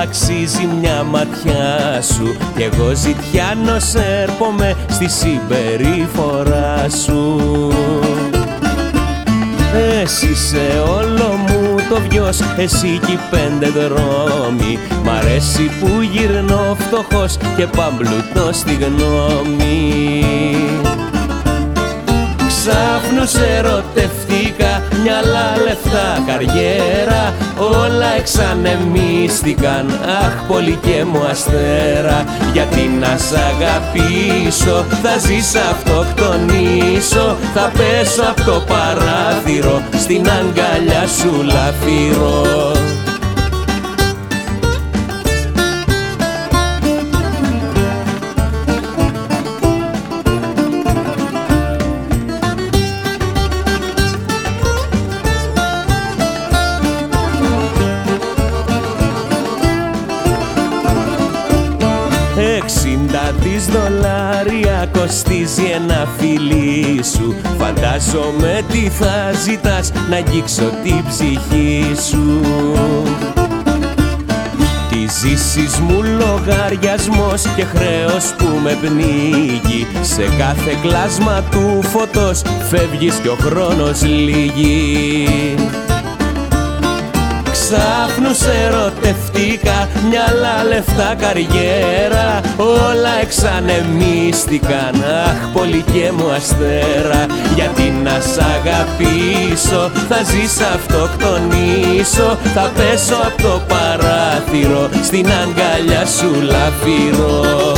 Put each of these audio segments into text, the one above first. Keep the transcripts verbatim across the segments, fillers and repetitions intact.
αξίζει μια ματιά σου. Κι εγώ ζητιάνος έρχομαι στη συμπεριφορά σου. Εσύ σε όλο μου το βιός, εσύ κι πέντε δρόμοι. Μ' αρέσει που γυρνώ φτωχός και παμπλουτώ στη γνώμη. Ξάφνου σε ερωτευτήκα, μυαλά, λεφτά, καριέρα, όλα εξανεμίστηκαν, αχ πολύ και μου αστέρα. Γιατί να σ' αγαπήσω, θα ζεις αυτοκτονήσω, θα πέσω από το παράθυρο, στην αγκαλιά σου λαφυρώ. Εξήντα της δολάρια κοστίζει ένα φιλί σου. Φαντάζομαι τι θα ζητάς, να αγγίξω την ψυχή σου. Τη ζήσεις μου λογαριασμός και χρέος που με πνίγει. Σε κάθε κλάσμα του φωτός φεύγεις κι ο χρόνος λύγει. Ξάφνου σε ερωτευτήκα, μυαλά, λεφτά, καριέρα, όλα εξανεμίστηκαν, αχ πολύ και μου αστέρα. Γιατί να σ' αγαπήσω, θα ζεις αυτοκτονήσω, θα πέσω από το παράθυρο, στην αγκαλιά σου λαφυρώ.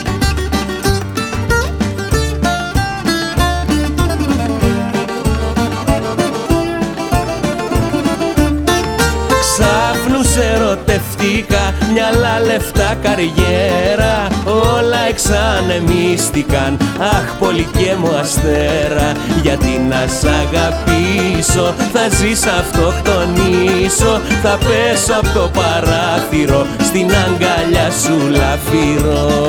Ξάφνου σε ερωτευτήκα, μυαλά, λεφτά, καριέρα, όλα εξανεμίστηκαν, αχ πολύ και μου αστέρα. Γιατί να σ' αγαπήσω, θα ζεις αυτοκτονήσω, θα πέσω από το παράθυρο, στην αγκαλιά σου λαφυρώ.